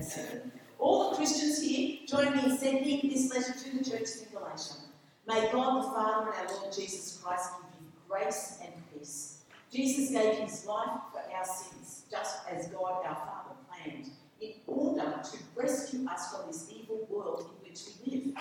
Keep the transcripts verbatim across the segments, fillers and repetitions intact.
seven. All the Christians here, join me in sending this letter to the churches in Galatia. May God the Father and our Lord Jesus Christ give you grace and peace. Jesus gave his life for our sins, just as God our Father planned, in order to rescue us from this evil world in which we live.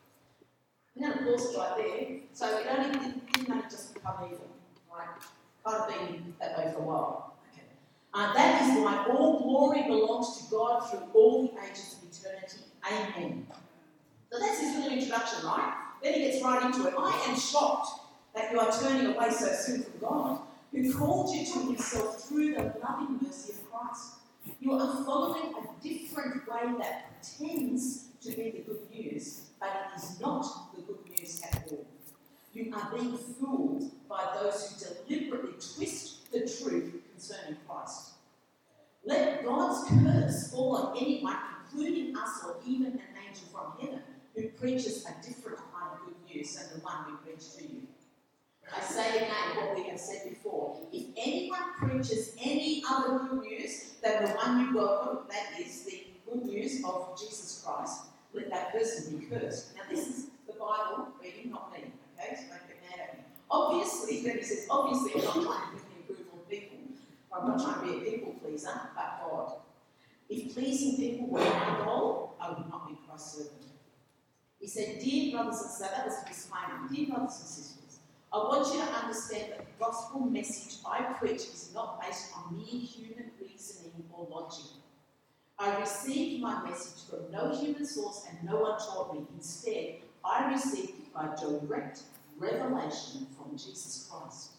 I'm going to pause it right there. So it only didn't, didn't only just become evil, right? Kind of been that way for a while. Okay. Uh, that is why all glory belongs to God through all the ages of eternity. Amen. So that's his little introduction, right? Then he gets right into it. I am shocked that you are turning away so soon from God, who called you to himself through the loving mercy of Christ. You are following a different way that pretends to be the good news, but it is not the good news at all. You are being fooled by those who deliberately twist the truth concerning Christ. Let God's curse fall on anyone, including us or even an angel from heaven, who preaches a different kind of good news than the one we preach to you. I say again what we have said before. If anyone preaches any other good news than the one you welcome, that is the good news of Jesus Christ, let that person be cursed. Now this is the Bible reading, not me, okay? So don't get mad at me. Obviously, then he says, obviously I'm not trying to win the approval of people. I'm not trying to be a people pleaser, but God. If pleasing people were my goal, I would not be Christ's servant. He said, dear brothers and sisters, that was a disclaimer, dear brothers and sisters, I want you to understand that the gospel message I preach is not based on mere human reasoning or logic. I received my message from no human source and no one taught me. Instead, I received it by direct revelation from Jesus Christ.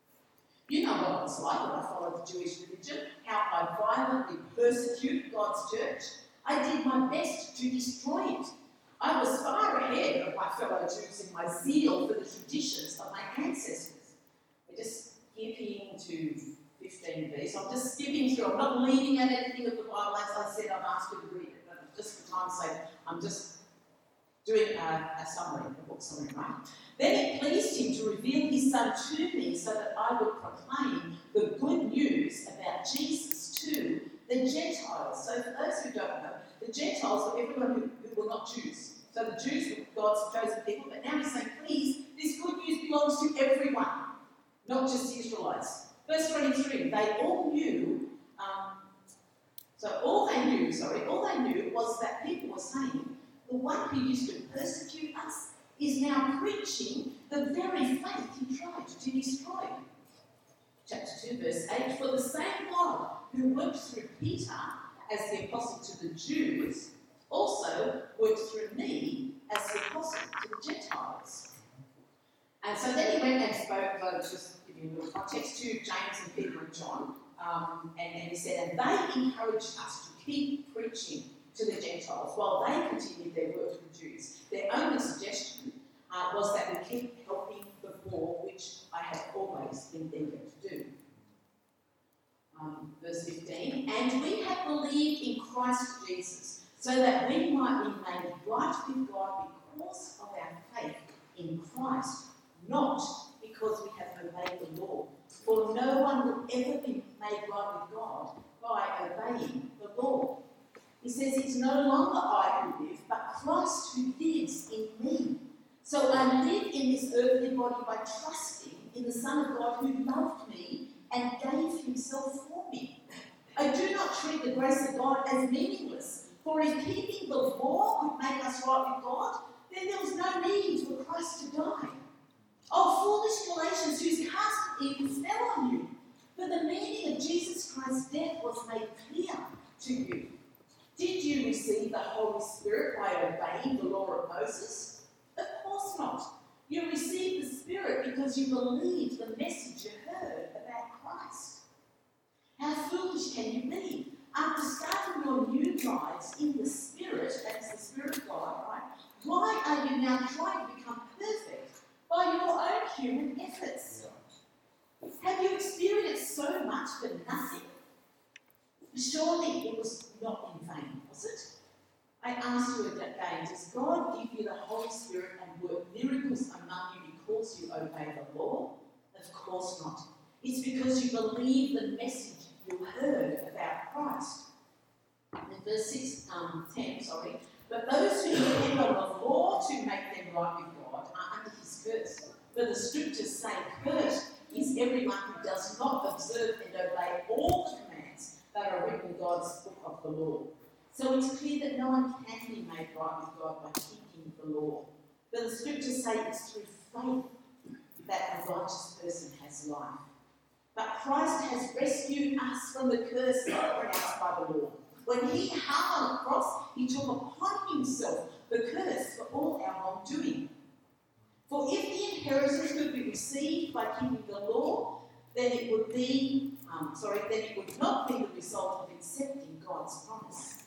You know what it was like when I followed the Jewish religion, how I violently persecuted God's church. I did my best to destroy it. I was far ahead of my fellow Jews in my zeal for the traditions of my ancestors. We're just skipping to fifteen B, so I'm just skipping through. I'm not leaving out anything of the Bible. As I said, I've asked you to read it, but just for time's sake, I'm just doing a, a summary, a book summary, right? Then it pleased him to reveal his Son to me so that I would proclaim the good news about Jesus to the Gentiles. So for those who don't know, the Gentiles were everyone who, who were not Jews. So the Jews were God's chosen people, but now he's saying, please, this good news belongs to everyone, not just the Israelites. Verse twenty-three, they all knew, um, so all they knew, sorry, all they knew was that people were saying, the one who used to persecute us is now preaching the very faith he tried to destroy. Chapter two, verse eight, for the same God who worked through Peter as the apostle to the Jews also worked through me as the apostle to the Gentiles. And so then he went and spoke, uh, just give you a little context, to James and Peter and John, um, and, and he said, and they encouraged us to keep preaching to the Gentiles while they continued their work to the Jews. Their only suggestion uh, was that we keep helping the poor, which I have always been eager to do. Um, verse fifteen, and we have believed in Christ Jesus, so that we might be made right with God because of our faith in Christ, not because we have obeyed the law. For no one will ever be made right with God by obeying the law. He says, it's no longer I who live, but Christ who lives in me. So I live in this earthly body by trusting in the Son of God who loved me and gave himself for me. I do not treat the grace of God as meaningless, for if keeping the law could make us right with God, then there was no need for Christ to die. Oh, foolish Galatians, whose hearts even fell on you, for the meaning of Jesus Christ's death was made clear to you. Did you receive the Holy Spirit by obeying the law of Moses? Of course not. You received the Spirit because you believed the message you heard about Christ. How foolish can you be? After starting your new lives in the Spirit, that's the Spirit of God, right? Why are you now trying to become perfect by your own human efforts? Have you experienced so much for nothing? Surely it was not in vain, was it? I ask you again, does God give you the Holy Spirit and work miracles among you because you obey the law? Of course not. It's because you believe the message you heard about Christ. In verse six, um, ten, sorry, but those who depend on the law to make them right with God are under his curse. For the scriptures say, cursed is everyone who does not observe and obey all the commands that are written in God's book of the law. So it's clear that no one can be made right with God by keeping the law. For the scriptures say it's through faith that a righteous person has life. But Christ has rescued us from the curse pronounced by the law. When he hung on the cross, he took upon himself the curse for all our wrongdoing. For if the inheritance could be received by keeping the law, then it would be, um, sorry, then it would not be the result of accepting God's promise.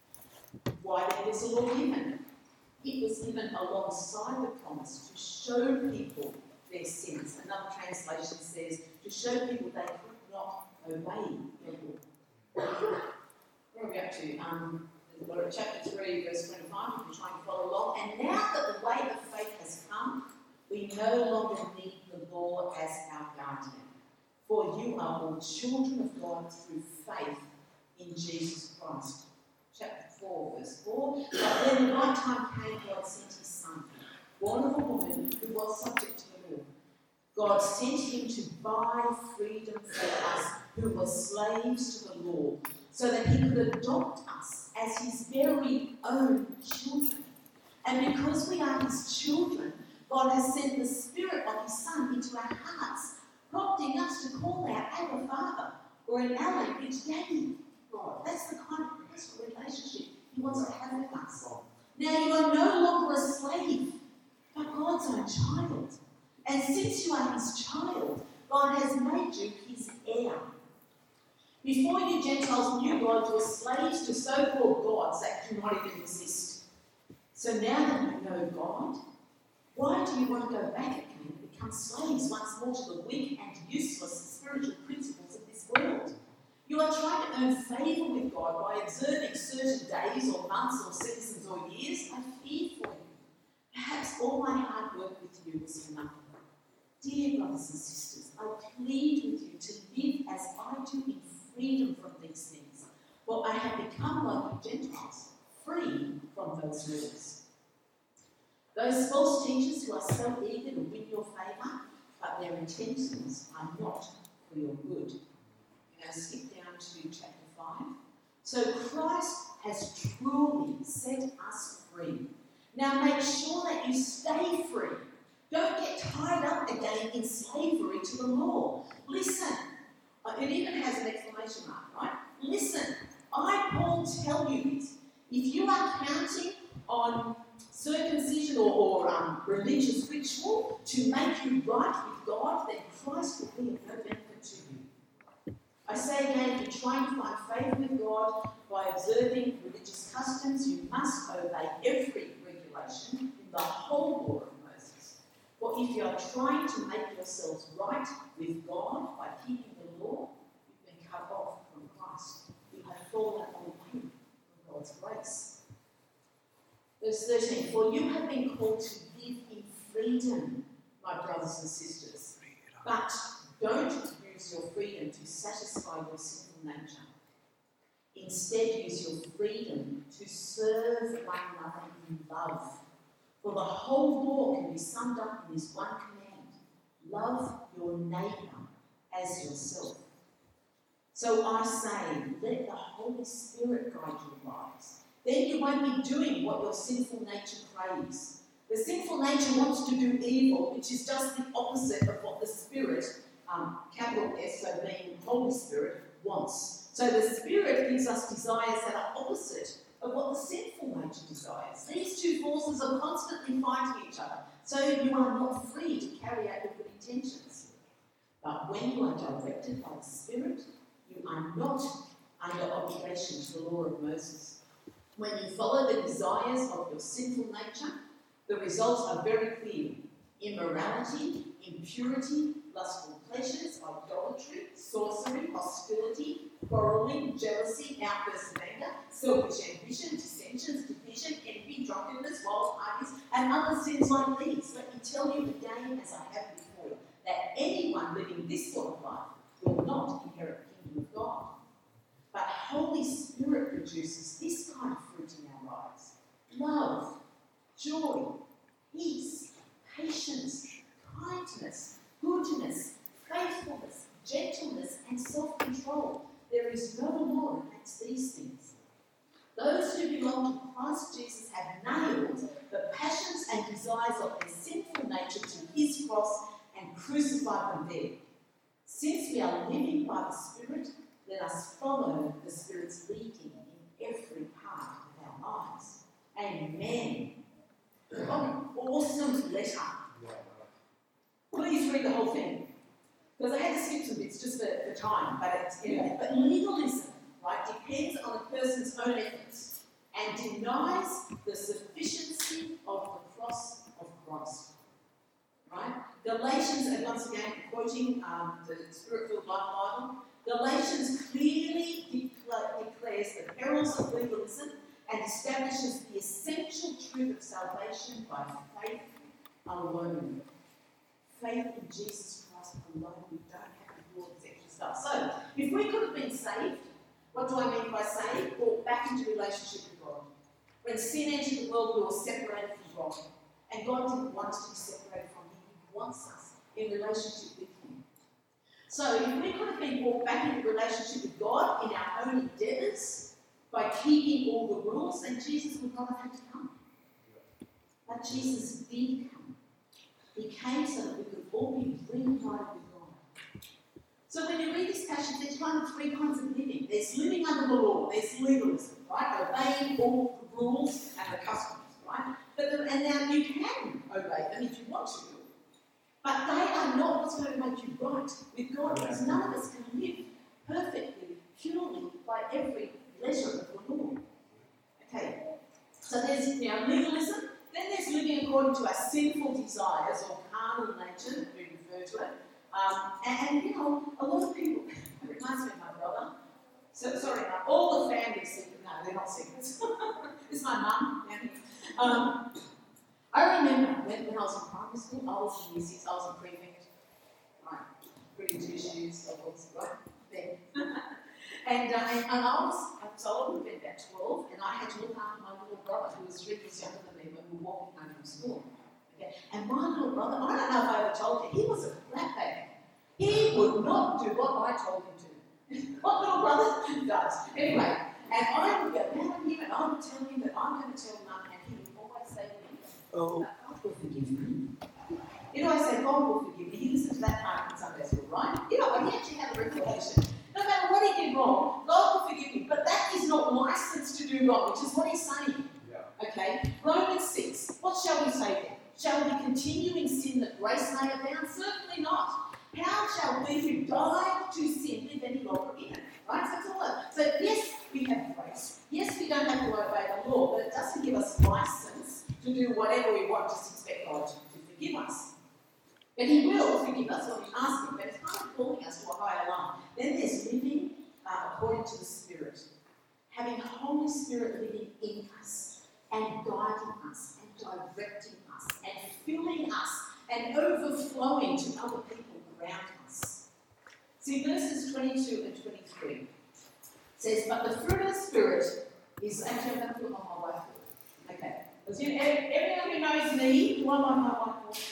Why then was the law given? It was given alongside the promise to show people their sins. Another translation says, to show people they could not obey the law. Where are we up to? Um, we're at chapter three, verse twenty-five, if you're trying to follow along. And now that the way of faith has come, we no longer need the law as our guardian. For you are all children of God through faith in Jesus Christ. Chapter four, verse four. But when the right time came, God sent his son, born of a woman who was subject to the law. God sent him to buy freedom for us who were slaves to the law, so that he could adopt us as his very own children. And because we are his children, God has sent the Spirit of his Son into our hearts, prompting us to call out Abba Father, or in our language, Daddy God. That's the kind of personal relationship he wants to have with us. Now you are no longer a slave, but God's own child. And since you are his child, God has made you his heir. Before you Gentiles knew God, you were slaves to so-called gods that do not even exist. So now that you know God, why do you want to go back again and become slaves once more to the weak and useless spiritual principles of this world? You are trying to earn favour with God by observing certain days or months or seasons or years. I fear for you. Perhaps all my hard work with you was for nothing. Dear brothers and sisters, I plead with you to live as I do in freedom from these things, for I have become like you Gentiles, free from those laws. Those false teachers who are so eager to win your favour, but their intentions are not for your good. We're going to skip down to chapter five. So Christ has truly set us free. Now make sure that you stay free. Don't get tied up again in slavery to the law. Listen. It even has an exclamation mark, right? Listen. I, Paul, tell you this. If you are counting on circumcision or, or um, religious ritual to make you right with God, then Christ will be of no benefit to you. I say again, if you're trying to find favour with God by observing religious customs, you must obey every regulation in the whole law of Moses. For if you are trying to make yourselves right with God by keeping the law, you've been cut off from Christ. You have fallen away from God's grace. Verse thirteen, for you have been called to live in freedom, my brothers and sisters. But don't use your freedom to satisfy your sinful nature. Instead, use your freedom to serve one another in love. For the whole law can be summed up in this one command: love your neighbour as yourself. So I say, let the Holy Spirit guide your lives. Then you won't be doing what your sinful nature craves. The sinful nature wants to do evil, which is just the opposite of what the Spirit, um, capital S, so being Holy Spirit, wants. So the Spirit gives us desires that are opposite of what the sinful nature desires. These two forces are constantly fighting each other, so you are not free to carry out your good intentions. But when you are directed by the Spirit, you are not under obligation to the law of Moses. When you follow the desires of your sinful nature, the results are very clear: immorality, impurity, lustful pleasures, idolatry, sorcery, hostility, quarrelling, jealousy, outbursts of anger, selfish ambition, dissensions, division, envy, drunkenness, wild parties, and other sins like these. Let me tell you again, as I have before, that anyone living this sort of life will not inherit the kingdom of God. But Holy Spirit produces Those who belong to Christ Jesus have nailed the passions and desires of their sinful nature to his cross and crucified them there. Since we are living by the Spirit, let us follow the Spirit's leading in every part of our lives. Amen. What an awesome letter. Please read the whole thing. Because I had to skip some bits just for, for time, but it's anyway. But legalism, right, depends on a person's own efforts and denies the sufficiency of the cross of Christ. Right? Galatians, and once again quoting um, the Spirit-filled Life Bible, Galatians clearly decla- declares the perils of legalism and establishes the essential truth of salvation by faith alone. Faith in Jesus Christ alone. We don't have to do all this extra stuff. So, if we could have been saved, what do I mean by saved? Brought back into relationship with God. When sin entered the world, we were separated from God. And God didn't want us to be separated from Him. He wants us in relationship with Him. So, if we could have been brought back into relationship with God in our own endeavours, by keeping all the rules, then Jesus would not have had to come. But Jesus did come. He came so that we could all be reunited with God. So when you read this passage, there's kind of three kinds of living. There's living under the law, there's legalism, right? Obeying all the rules and the customs, right? But the, and now you can obey them if you want to. But they are not what's going to make you right with God, because none of us can live perfectly, purely, by every leisure of the law. Okay, so there's now legalism, then there's living according to our sinful desires or carnal nature, that we refer to it. Um, and, and, you know, a lot of people, it reminds me of my brother. So, sorry, no, all the families secret. No, they're not secrets. It's my mum. Yeah. Um, I remember when, when I was in primary school, I was in year six, I was in prefect. Right, pretty two shoes, I was, right? Then. And, uh, and, and I was, so I would have been about twelve, and I had to look after my little brother, who was three years younger than me, when we were walking home from school. Okay? And my little brother, I don't know if I ever told you, he was a flat bag. He would not do what I told him to. What little brother does. Anyway, and I would go down him, and I would tell him that I'm going to tell Mum, and he would always say to me, oh, God will forgive me. You know, I say, God will forgive me. He listened to that part in Sunday school, right? You know, and he actually had a revelation. No matter what he did wrong, God will forgive me. But that is not licensed to do wrong, which is what he's saying. Yeah. Okay? Romans six. What shall we say then? Shall we continue in sin that grace may abound? Certainly not. How shall we who died to sin live any longer in it? Right? So that's all that. So yes, we have grace. Yes, we don't have to obey the law, but it doesn't give us license to do whatever we want, just expect God to, to forgive us. But He will forgive us when we ask Him, but it's kind of calling us to a higher line. Then there's living uh, according to the Spirit. Having the Holy Spirit living in us and guiding us and directing us and filling us and overflowing to other people around us. See, verses twenty-two and twenty-three says, but the fruit of the Spirit is, actually I'm going to put it on my whiteboard. Okay. Because you, everyone who knows me, do I like my whiteboard?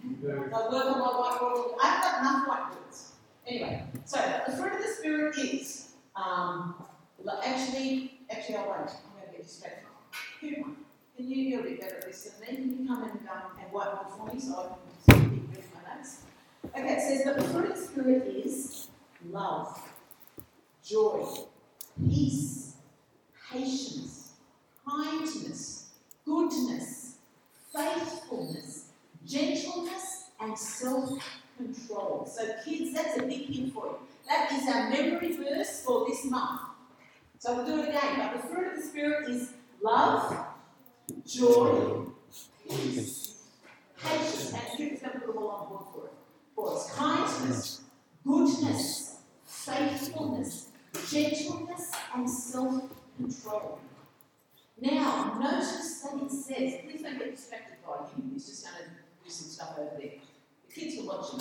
I work on my whiteboard. I've got enough whiteboards. Anyway, so the fruit of the Spirit is, um, actually, actually I won't. I'm going to get distracted. Who won? Can you, you're a bit better at this than me. Can you come and, um, and whiteboard for me so I can keep reading my notes? Okay, it says that the fruit of the Spirit is love, joy, peace, patience, kindness, goodness, faithfulness, gentleness, and self-control. So kids, that's a big hint for you. That is our memory verse for this month. So we'll do it again. But the fruit of the Spirit is love, joy, peace, patience, and Hugh's going to put them all on board for it. For us, kindness, goodness, faithfulness, gentleness, and self-control. Now, notice that it says, please don't get distracted by him, he's just going to do some stuff over there. The kids will watch him.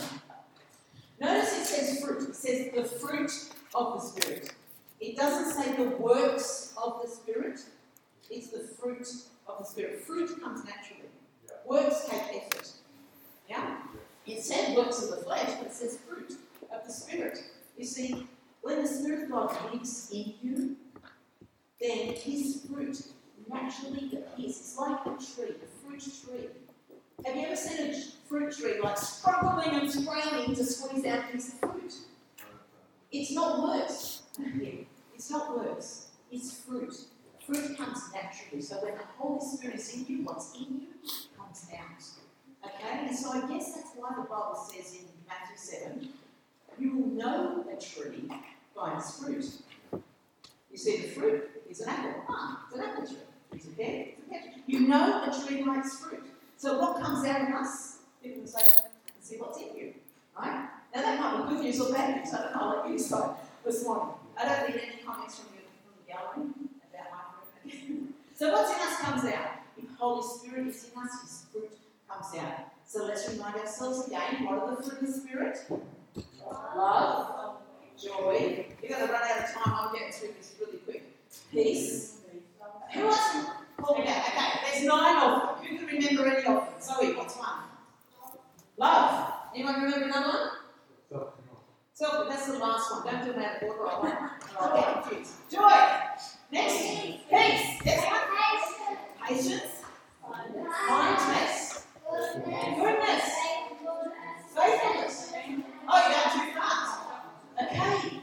Notice it says fruit. It says the fruit of the Spirit. It doesn't say the works of the Spirit. It's the fruit of the Spirit. Fruit comes naturally. Yeah. Works take effort. Yeah? It said works of the flesh, but it says fruit of the Spirit. You see, when the Spirit of God lives in you, then his fruit naturally appears. It's like a tree, a fruit tree. Have you ever seen a fruit tree like struggling and straining to squeeze out a piece of fruit? It's not words. It's not words. It's fruit. Fruit comes naturally. So when the Holy Spirit is in you, what's in you comes out. Okay? And so I guess that's why the Bible says in Matthew seven, you will know a tree by its fruit. You see the fruit is an apple. Ah, it's an apple tree. It's a pear. It's a pear tree. You know a tree by its fruit. So what comes out of us? People can say, I can see what's in you. Right? Now that might be good news or bad news. I don't know. I'll let you decide this morning. I don't need any comments from you from the gallery about my fruit. So what's in us comes out. If the Holy Spirit is in us, his fruit comes out. So let's remind ourselves again, what are the fruit of the Spirit? Love, joy. You've got to run out of time. I'm getting through this really quick. Peace. Who else? Call me out. Okay, there's nine of them. Who can remember any of them? Zoe, what's one? Love. Anyone remember another one? So that's the last one. Don't do them out of order. I won't. I'll get confused. Joy. Next. Peace. Next one. Patience. Kindness. Goodness. Faithfulness. Oh, you're going too fast. Okay.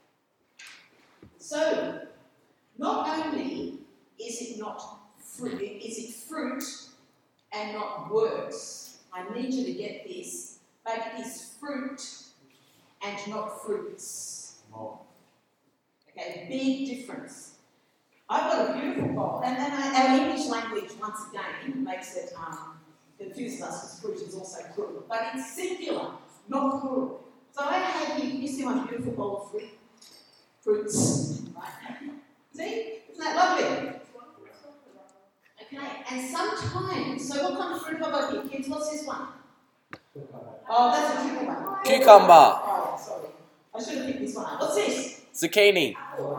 So, not only is it not fruit, is it fruit and not works. I need you to get this, but it is fruit and not fruits. Okay, big difference. I've got a beautiful bowl, and then I, our English language once again makes it um, confuses us because fruit is also plural, but it's singular, not plural. So I have here, you see my beautiful bowl of fruit, fruits, right? See, isn't that lovely? Okay, and sometimes, so what kind of fruit have I got here, kids? What's this one? Oh, that's a cucumber. Cucumber. Oh, sorry. I should have picked this one up. What's this? Zucchini.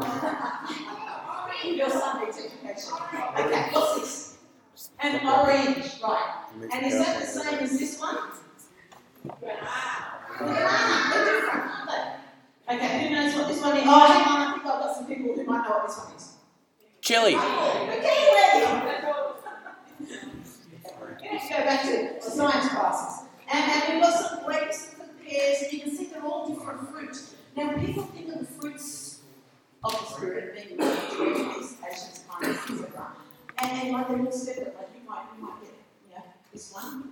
Your Sunday's education. Okay, what's this? An orange, right. And is that the same as this one? Banana. They're different, aren't they? Okay, who knows what this one is? Oh, hang on, I think I've got some people who might know what this one is. Chili. Okay, ready? Let's go back to the science classes. And, and we've got some grapes and some pears, and you can see they're all different fruit. Now, people think of the fruits of the Spirit being peace, patience, kindness, et cetera. And, and like they're all separate. Like you might, you might get, you know, this one.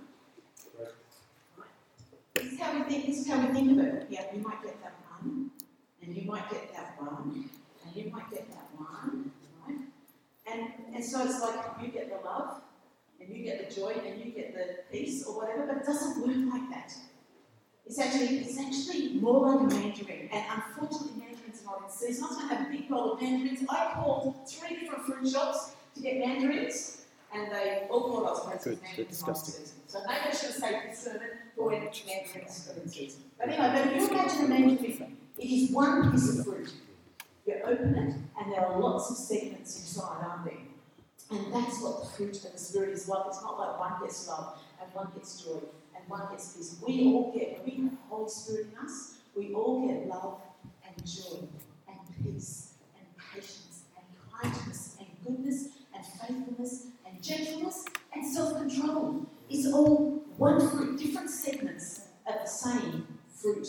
This is how we think. This is how we think of it. Yeah, you might get that one, and you might get that one, and you might get that one, right? And and so it's like you get the love, and you get the joy, and you get the peace, or whatever. But it doesn't work like that. It's actually it's actually more like a mandarin, and unfortunately, mandarins are not in season. I was going to have a big bowl of mandarins. I called three different fruit shops to get mandarins, and they all called us places mandarins not in season. So maybe I should have saved this sermon for when mandarins are in season. But anyway, but if you imagine a mandarin, it is one piece of fruit. You open it, and there are lots of segments inside, aren't there? And that's what the fruit of the Spirit is like. It's not like one gets love, and one gets joy, and one gets peace. We all get, when we have the Holy Spirit in us, we all get love and joy and peace and patience and kindness and goodness and faithfulness and gentleness and self-control. It's all one fruit, different segments of the same fruit.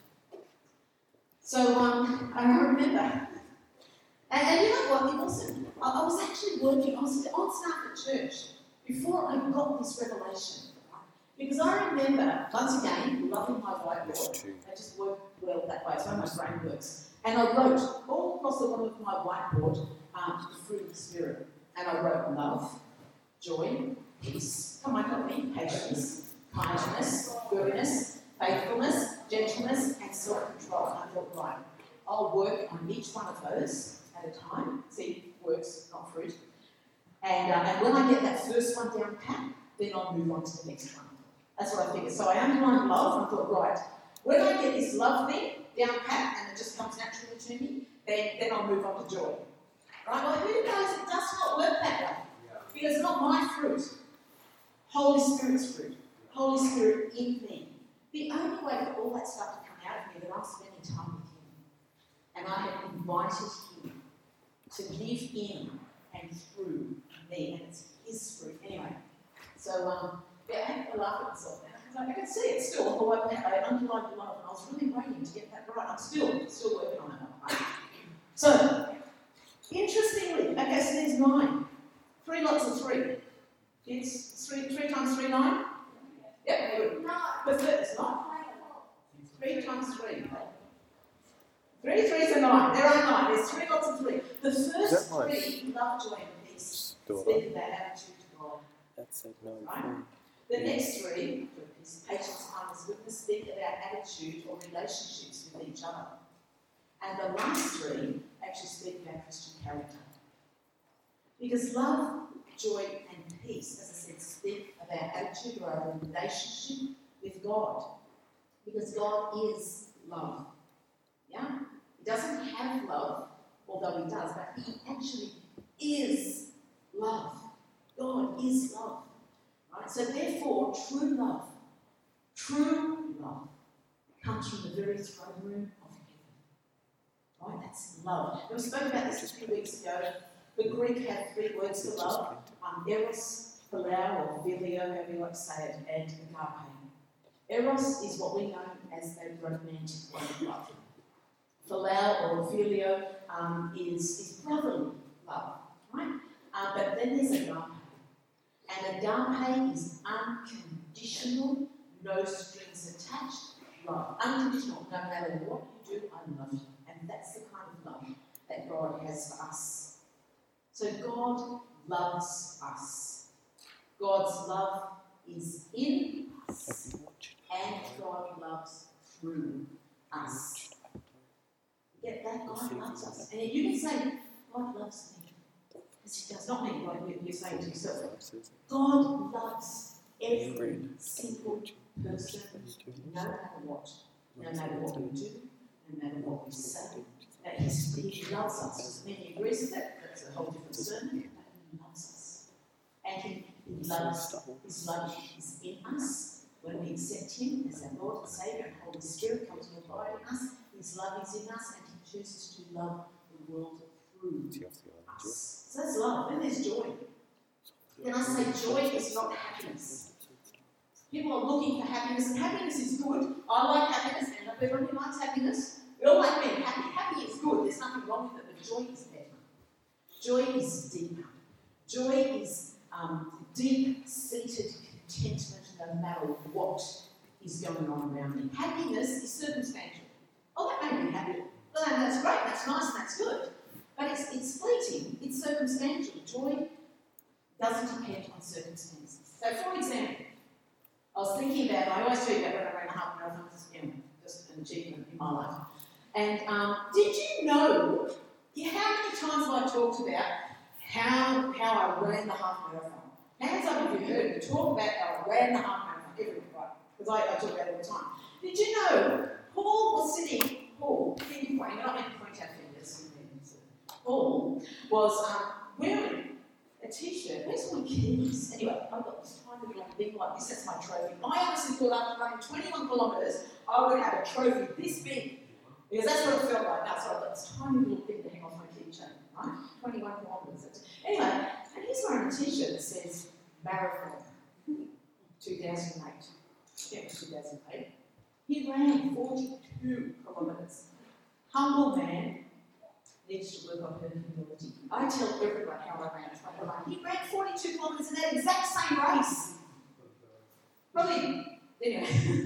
So um, I remember, and, and you know what, it wasn't, I, I was actually working, I was on staff at church before I got this revelation. Because I remember, once again, loving my whiteboard. I just work well that way, it's how my brain works. And I wrote all across the bottom of my whiteboard um, the fruit of the Spirit. And I wrote love, joy, peace, come on, help me, patience, kindness, goodness, faithfulness, gentleness, and self-control. And I thought, right, I'll work on each one of those at a time. See, works, not fruit. And, uh, and when I get that first one down pat, then I'll move on to the next one. That's what I figured. So I underlined love, and I thought, right, when I get this love thing down pat, and it just comes naturally to me, then, then I'll move on to joy. Right? Well, who knows? It does not work that way. Because it's not my fruit. Holy Spirit's fruit. Holy Spirit in me. The only way for all that stuff to come out of me is that I'm spending time with Him. And I have invited Him to live in and through me, and it's his fruit anyway. So, um, yeah, I have to laugh at myself now, because I can see it still, although I, I underlined love, and I was really waiting to get that right. I'm still, still working on that one. So, interestingly, okay, so there's nine. Three lots of three. It's three, three times three, nine? Yeah, good. No. But it's not. Three times three. Three threes are nine. There are nine. There's three lots of three. The first three, love, joy, and peace, speak of that attitude to God. That said no. Right? The next three, peace, patience, kindness, goodness, speak of our attitude or relationships with each other. And the last three actually speak of our Christian character. Because love, joy, and peace, as I said, speak of our attitude or our relationship with God. Because God is love. Yeah? He doesn't have love, although he does, but he actually is love. God is love. Right? So therefore, true love, true love, comes from the very throne room of heaven. Right? That's love. And we spoke about this a few weeks ago. The Greek had three words for love. Um, eros, phileo, or phileo, however you like to say it, and agape. Eros is what we know as a romantic way of love. Phileo or phileo um, is, is brotherly love, right? Uh, but then there's agape. And agape is unconditional, no strings attached love. Unconditional, no matter what you do, I love you. And that's the kind of love that God has for us. So God loves us. God's love is in us. And God loves through us. Get that? God loves us. And you can say, God loves me. Because he does not mean like you're saying to yourself. God loves every single person, no matter what. No matter what we do, no matter what we say. That he loves us. Doesn't mean he agrees with it. That's a whole different sermon. But he loves us. And he, he loves, his love is in us. When we accept him as our Lord and Saviour, and Holy Spirit comes to abide in us, his love is in us, and he chooses to love the world through us. So that's love. Then there's joy. Then I say joy is not happiness. People are looking for happiness, and happiness is good. I like happiness, and not everyone likes happiness. We all like being happy. Happy is good. There's nothing wrong with it, but joy is better. Joy is deeper. Joy is um, deep-seated contentment no matter what is going on around me. Happiness is circumstantial. Oh, that made me happy. Well, that's great, that's nice, and that's good. But it's, it's fleeting, it's circumstantial. Joy doesn't depend on circumstances. So, for example, I was thinking about, I always tell you about when I ran a half marathon, you know, just an achievement in my life. And um, did you know, how many times have I talked about how, how I ran the half marathon? Hands up if you heard me talk about how I ran the half marathon every right? Because I, I talk about it all the time. Did you know Paul was sitting, Paul, finger pointing, I don't mean to point out fingers, Paul was um, wearing a t-shirt. Where's my keys? Anyway, I've got this tiny little thing like this, that's my trophy. I honestly thought after running twenty-one kilometres, I would have a trophy this big. Because that's what it felt like. That's why I've got this tiny little thing to hang off my keychain, right? twenty-one kilometres. Anyway, and he's wearing a t-shirt that says Marathon two thousand eight. Yeah, two thousand eight. He ran forty-two kilometres. Humble man needs to work on her humility. I tell everyone how I ran a run. He ran forty-two kilometres in that exact same race. Probably, anyway,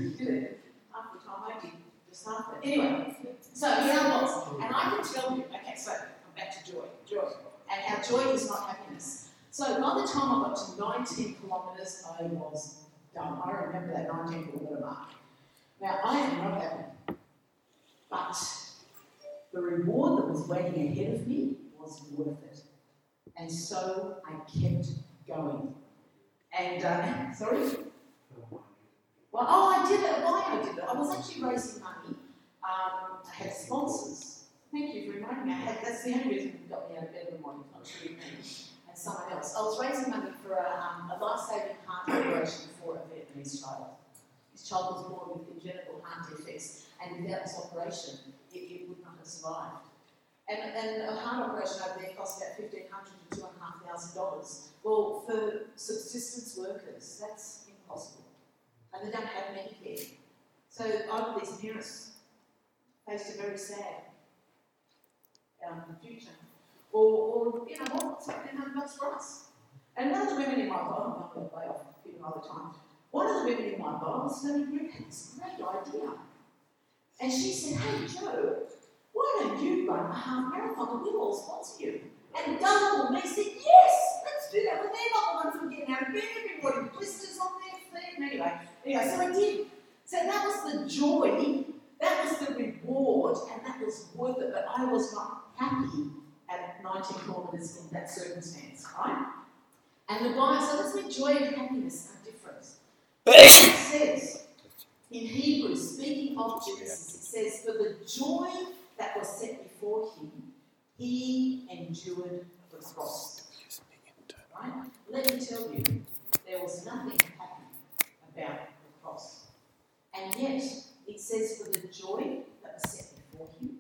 half the time I did, just half it. Anyway, so here I was. And I can tell you, okay, so I'm back to joy. Joy. And our joy is not happiness. So by the time I got to nineteen kilometres, I was done. I remember that nineteen kilometre mark. Now, I am not happy. But the reward that was waiting ahead of me was worth it. And so I kept going. And, uh, sorry? Well, oh, I did it. Why I did it? I was actually raising money. Um, I had sponsors. Thank you for reminding me. I had, that's the only reason it got me out of bed in the morning. Not sure you can. And someone else. I was raising money for a, um, a life-saving heart operation for a Vietnamese child. His child was born with congenital heart defects, and without this operation, it, it would not have survived. And, and a heart operation over there costs about fifteen hundred dollars to two thousand five hundred dollars. Well, for subsistence workers, that's impossible. And they don't have Medicare. So either these parents faced a very sad um, future. Or, or, you know, what's happening that's for us. And one of the women in my Bible, I'm going to play off a few other time, one of the women in my Bible study group had this great idea. And she said, hey, Joe, why don't you run a half marathon and we'll all sponsor you? And Donald and me said, yes, let's do that. Well, they're not the ones who are getting out of bed, everybody with blisters on their feet. Anyway, anyway, so I did. So that was the joy, that was the reward, and that was worth it. But I was not happy at nineteen kilometres in that circumstance, right? And the Bible, so that's where joy and happiness are different. It says in Hebrews, speaking of Jesus, it says, for the joy that was set before him, he endured the cross. Right? Let me tell you, there was nothing happy about the cross. And yet, it says for the joy that was set before him.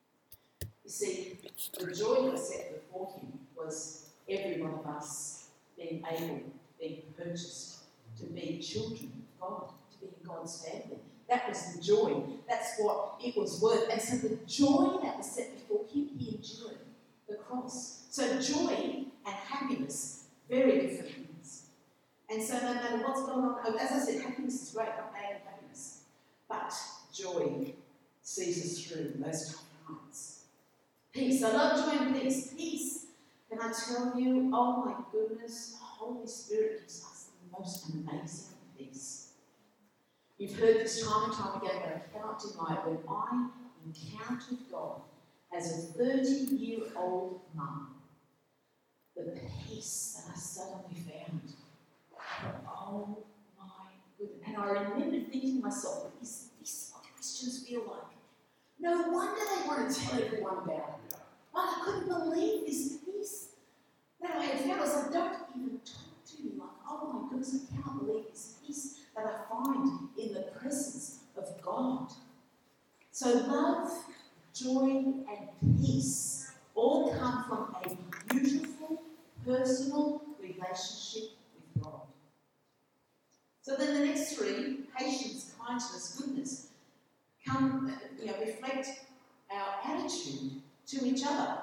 You see, the joy that was set before him was every one of us being able, being purchased to be children of God, to be in God's family. That was the joy. That's what it was worth. And so the joy that was set before him, he endured the cross. So joy and happiness, very different things. And so no matter what's going on, as I said, happiness is great, not bad happiness. But joy sees us through those tough times. Peace. I love joy and peace. Peace. Can I tell you, oh my goodness, the Holy Spirit gives us the most amazing peace. You've heard this time and time again, but I cannot deny it. When I encountered God as a thirty-year-old mum, the peace that I suddenly found, I thought, oh my goodness. And I remember thinking to myself, is this what Christians feel like? No wonder they want to tell everyone about it. Like, I couldn't believe this peace that I had found. I was like, don't even talk to me. Like, oh my goodness, I cannot believe this peace that I find in the presence of God. So love, joy, and peace all come from a beautiful, personal relationship with God. So then the next three, patience, kindness, goodness, come, you know, reflect our attitude to each other.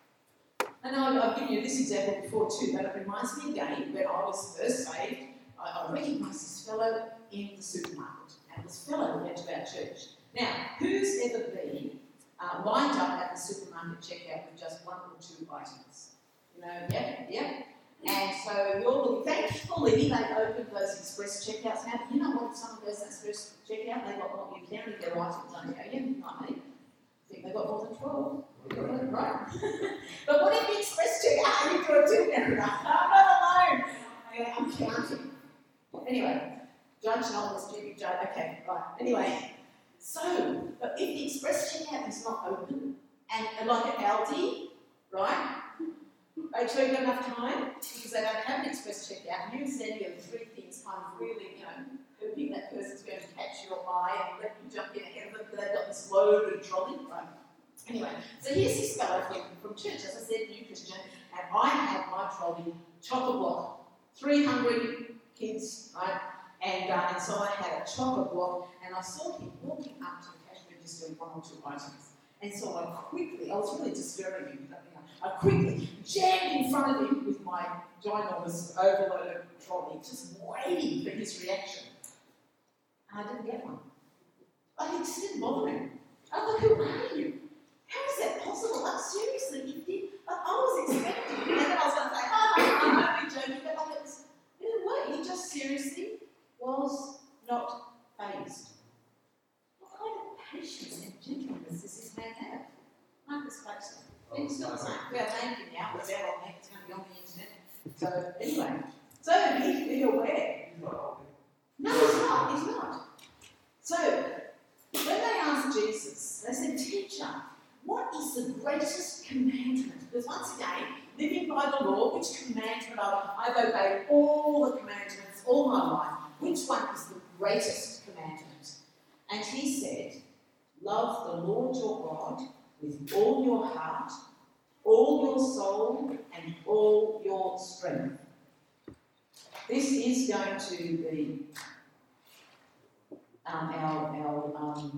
And I've, I've given you this example before too, but it reminds me again when I was first saved, I, I recognised this fellow in the supermarket, and this fellow went to our church. Now, who's ever been uh, lined up at the supermarket checkout with just one or two items? You know, yeah, yeah. And so you're looking, thankfully they opened those express checkouts. Now, you know what, if someone goes to that express checkout, they've got what you counted their items, don't you? Yeah, not me. I think they've got more than twelve. Right. But what if the express checkout, you do it too now? I'm not alone. Yeah, I'm counting. Anyway, Judge Noel was stupid judge. Okay, right. Anyway, so, but if the express checkout is not open, and, and like at Aldi, right? They show you enough time because they don't have an express checkout. Use any of the three things kind of really, you know, hoping that person's going to catch your eye and let you jump in ahead of them because they've got this loaded trolley, right? Anyway, so here's this fellow from, from church, as I said, new Christian, and I had my trolley chock-a-block, three hungry kids, right? And, uh, and so I had a chock-a-block, and I saw him walking up to the cash register with one or two items. And so I quickly, I was really disturbing him, but, you know, I quickly jammed in front of him with my ginormous overloaded trolley, just waiting for his reaction. And I didn't get one. Like, it just didn't bother him. I thought, who are you? How is that possible? Like, seriously, he did. Like, I was expecting, and then I was going to say, oh, I'm only joking, but like, it, was, it didn't work. He just seriously was not fazed. What kind of patience and gentleness does this man have? Marcus Claxton. And he's not saying, we are named him now, we're about on there, it's going to be on the internet. So, anyway, so be, be aware. No, he's not, he's not. So, when they asked Jesus, they said, Teacher, what is the greatest commandment? Because once again, living by the law, which commandment I've, I've obeyed all the commandments all my life. Which one is the greatest commandment? And he said, love the Lord your God with all your heart, all your soul, and all your strength. This is going to be um, our, our um,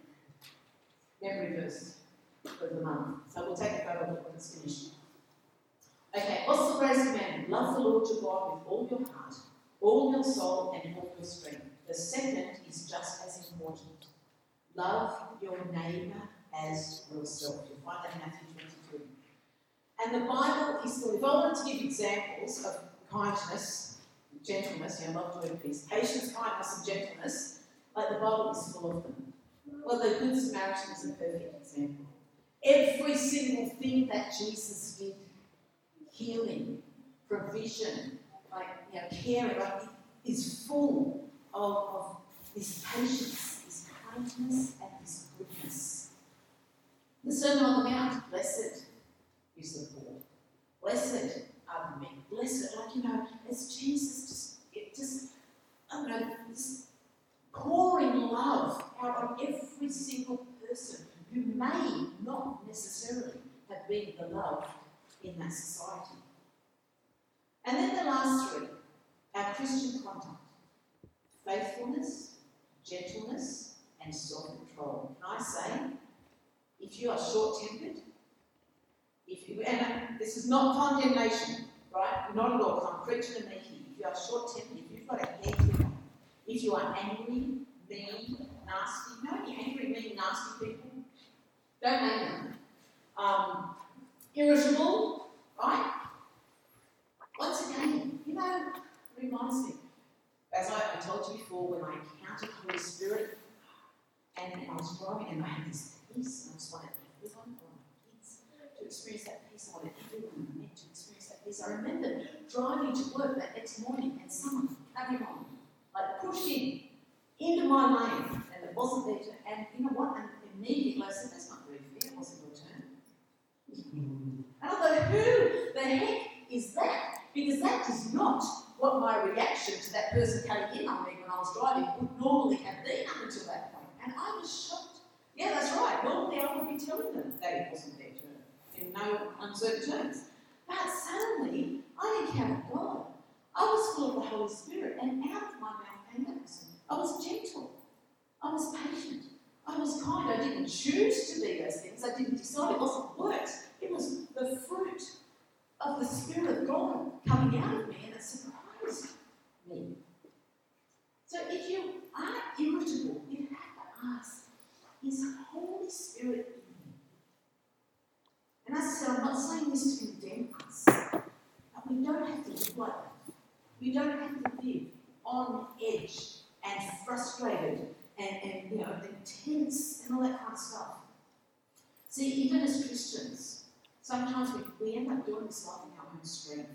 memory verse for the month. So we'll take a photo when it's finished. Okay, what's the greatest commandment? Love the Lord your God with all your heart, all your soul, and all your strength. The second is just as important. Love your neighbour as yourself. You'll find that in Matthew twenty-three. And the Bible is full. If I wanted to give examples of kindness, gentleness, you know, love, joy, and peace, patience, kindness, and gentleness, like the Bible is full of them. Well, the Good Samaritan is a perfect example. Every single thing that Jesus did, healing, provision, like, you know, caring, like, it is full of, of this patience, this kindness, and this goodness. The Sermon on the Mount, blessed is the poor. Blessed are the meek. Blessed, like, you know, as Jesus just, it just, I don't know, just pouring love out on every single person who may not necessarily have been beloved in that society. And then the last three, our Christian conduct: faithfulness, gentleness, and self-control. Can I say, if you are short-tempered, if you, and this is not condemnation, right? Not at all, I'm preaching to me here. If you are short-tempered, if you've got a hair trigger, if you are angry, mean, nasty, know any angry, mean, nasty people? Don't name them. Um, irritable, right? Once again, you know, it reminds me, as I, I told you before, when I encountered the Holy Spirit and I was driving and I had this peace, and I just wanted to live on for my kids to experience that peace. I wanted everyone I met to experience that peace. I remember driving to work that next morning and someone coming on, like pushed in into my lane, and it wasn't there to, and you know what? And immediately I said, that's not very fair, it wasn't your turn. And I thought, who the heck is that? Because that is not what my reaction to that person coming in on me when I was driving would normally have been up until that point. And I was shocked. Yeah, that's right. Normally I would be telling them that it wasn't their turn, in no uncertain terms. But suddenly I encountered God. I was full of the Holy Spirit, and out of my mouth came that person. I was gentle. I was patient. I was kind. I didn't choose to be those things. I didn't decide. It wasn't works. It was the fruit of the Spirit of God coming out of me, and it surprised me. So if you are irritable, you have to ask, is Holy Spirit in me? And as I said, I'm not saying this to condemn us, but we don't have to live like that. We don't have to live on edge and frustrated and, and you know, intense and all that kind of stuff. See, even as Christians, sometimes we, we end up doing this life in our own strength.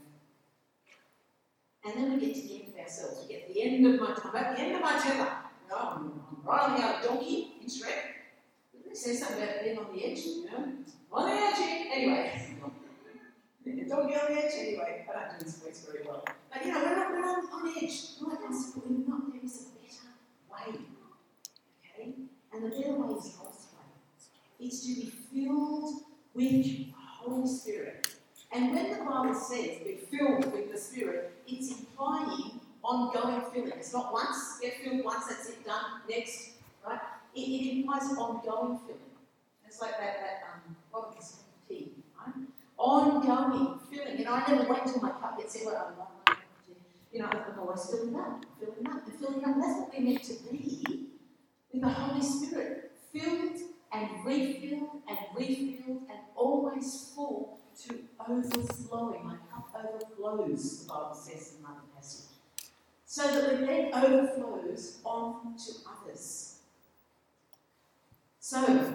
And then we get to the end of ourselves. We get to the end of my time, at the end of my tether. You know, I'm, I'm riding out a donkey in Shrek. Didn't it say something about being on the edge? You know? On the edge! Anyway. The donkey on the edge, anyway. I don't do this voice very well. But you know, we're, not, we're on, on the edge. Like I said, we're not, there is a better way. Okay? And the better way is God's way. It's to be filled with the Holy Spirit. And when the Bible says be filled with the Spirit, it's implying ongoing filling. It's not once, get filled once, that's it, done, next, right? It, it implies ongoing filling. It's like that, that um, what is tea, right? Ongoing filling. You know, I never wait until my cup gets everywhere. I love my cup of tea. You know, I'm always filling up, filling up, and filling up. That's what we're meant to be with the Holy Spirit. Filled and refilled and refilled and always full to overflowing. My cup overflows, the Bible says in another passage. So that it then overflows on to others. So,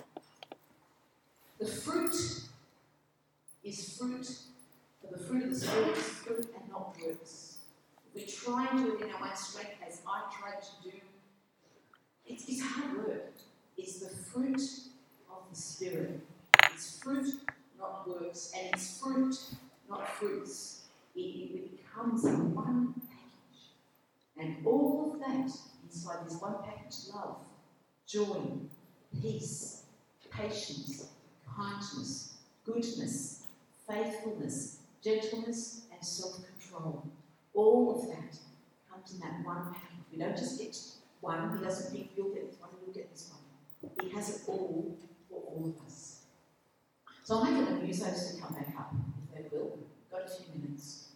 the fruit is fruit, but the fruit of the Spirit is fruit and not works. If we try and do it in our own strength, as I tried to do, it's, it's hard work. It's the fruit of the Spirit. It's fruit, not works, and it's fruit, not fruits. It, it becomes in one package. And all of that inside this one package: love, joy, peace, patience, kindness, goodness, faithfulness, gentleness, and self-control. All of that comes in that one package. We don't just get one. He doesn't think you'll get this one, you'll get this one. He has it all for all of us. So I'm going to use those to come back up, if they will. Got a few minutes.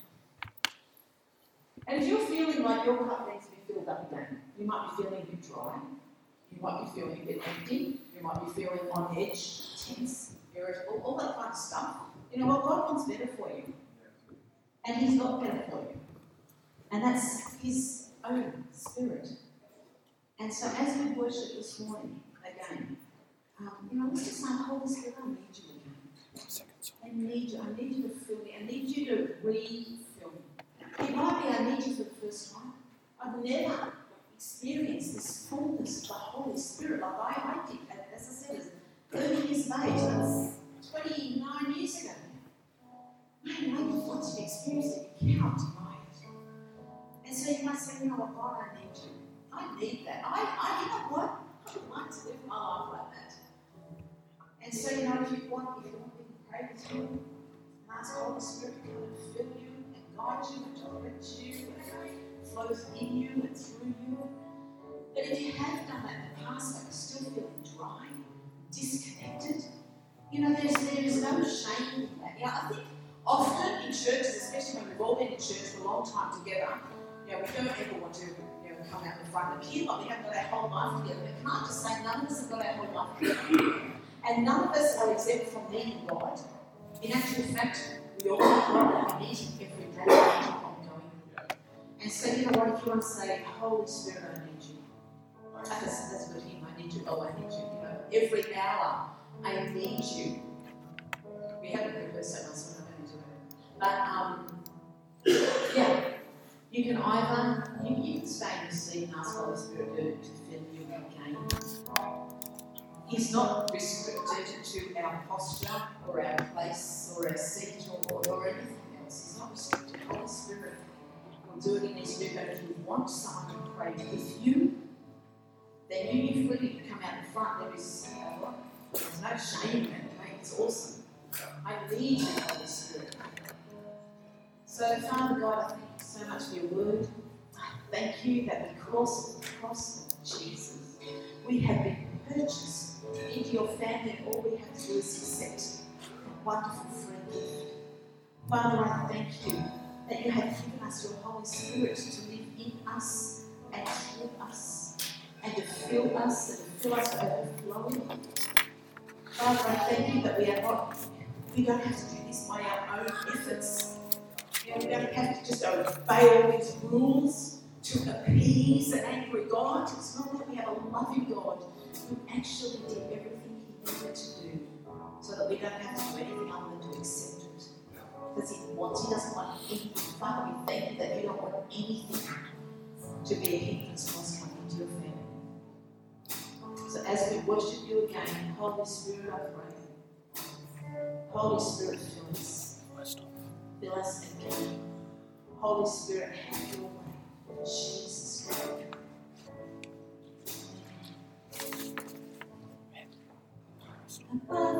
And if you're feeling like your cup needs to be filled up again, you might be feeling a bit dry. You might be feeling a bit empty. You might be feeling on edge, tense, irritable, all that kind of stuff. You know what? God wants better for you. And He's got better for you. And that's His own Spirit. And so as we worship this morning again, um, you know, let's just say, Holy Spirit, I need you again. I need you. I need you to fill me. I need you to refill me. It might be I need you for the first time. I've never experienced this fullness of the Holy Spirit like I, I did, as I said, as thirty years of age. That's twenty-nine years ago. Man, maybe once you've experienced it, you count, right? And so you might say, you know what, God, I need you. I need that. I, I, you know what? I would like to live my life like that. And so, you know, if you want, if you want me to pray with you, and ask Holy Spirit to come and fill you and guide you and direct you and flow in you and through you. But if you have done that in the past, but you're still feeling dry, disconnected, you know, there's there's no shame in that. You know, I think often in churches, especially when we've all been in church for a long time together, you know, we don't ever want to, you know, come out the front and appear like we haven't got our whole life together. But can I just say, none of us have got our whole life together. And none of us are exempt from needing God. In actual fact, we all need God and we need Him every day, we need Him ongoing. And so, you know what, if you want to say, Holy Spirit, I need you. That's, that's good hymn, I need you, oh, I need you. You know, every hour, I need you. We haven't rehearsed so much, so I'm not going to do it. But, um, yeah, you can either, you, you can stay in the seat and ask Holy Spirit to, to fill you again. He's not restricted to our posture or our place or our seat or, or anything else. He's not restricted. Holy Spirit will do what He needs to do. But if you want someone to pray with you, then you be free to come out in front. There is uh, there's no shame in it. Okay? It's awesome. I need you, Holy Spirit. So, Father God, I thank you so much for your word. I thank you that because of the cross of Jesus, we have been purchased into your family, and all we have to do is accept that wonderful free gift. Father, I thank you that you have given us your Holy Spirit to live in us and through us and to fill us and to fill us overflowing. Father, I thank you that we are not, we don't have to do this by our own efforts. You know, we don't have to just obey all these rules to appease an angry God. It's not that we have a loving God who actually did everything He needed to do so that we don't have to do anything other than to accept it. Because He wants, He doesn't want anything. Father, we thank you that you don't want anything to be a hindrance to us coming into your family. So as we worship you again, Holy Spirit, I pray. Holy Spirit, fill us. Fill us again. Holy Spirit, have your way. In Jesus' name. Above